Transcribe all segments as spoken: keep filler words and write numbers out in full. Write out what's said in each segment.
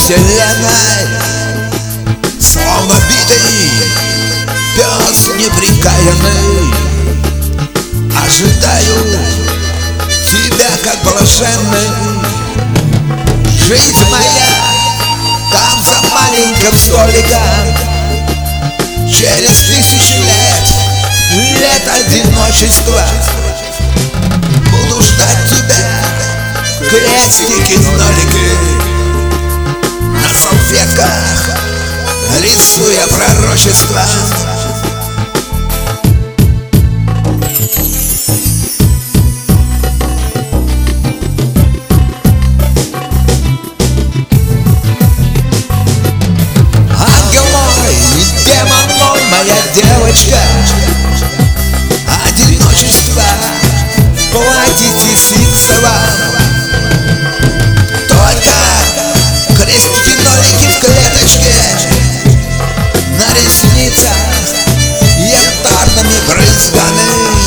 вселенной, словно битый пес неприкаянный. Ожидаю тебя как блаженный. Жизнь моя там за маленьким столиком. Через тысячи лет, лет одиночества, буду ждать тебя, крестики, нолики, на салфетках рисуя пророчества. Ангел мой, демон мой, моя девочка, одиночество платите ситцевым. Только крестики, нолики в клеточке, на ресницах янтарными брызгами.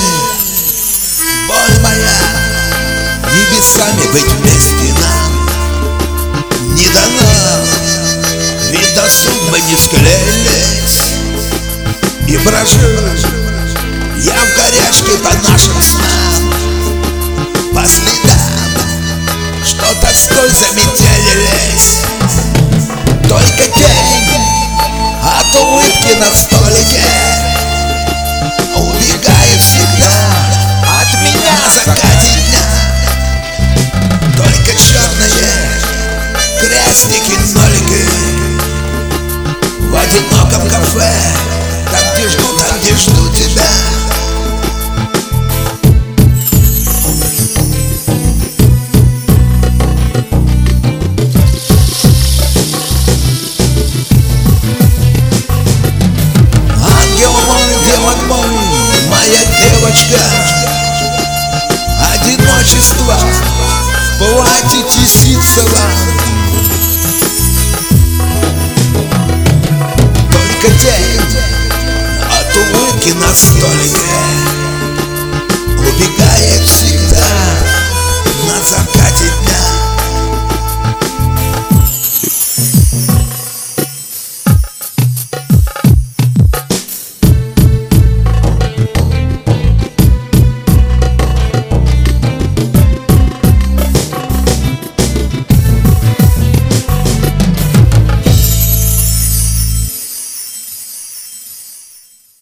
Боль моя, небесами быть вместе нам не дано, ведь до судьбы не склеились. И брожу я в горячке по нашим снам, по следам, что тоской заметелились. Только тень от улыбки на столике убегает всегда от меня в закате дня. Только черные крестики, нолики в одиноком кафе, там где жду, там где жду тебя. Моя девочка, одиночество платите ситцевым. Только тень от улыбки на столике убегает всегда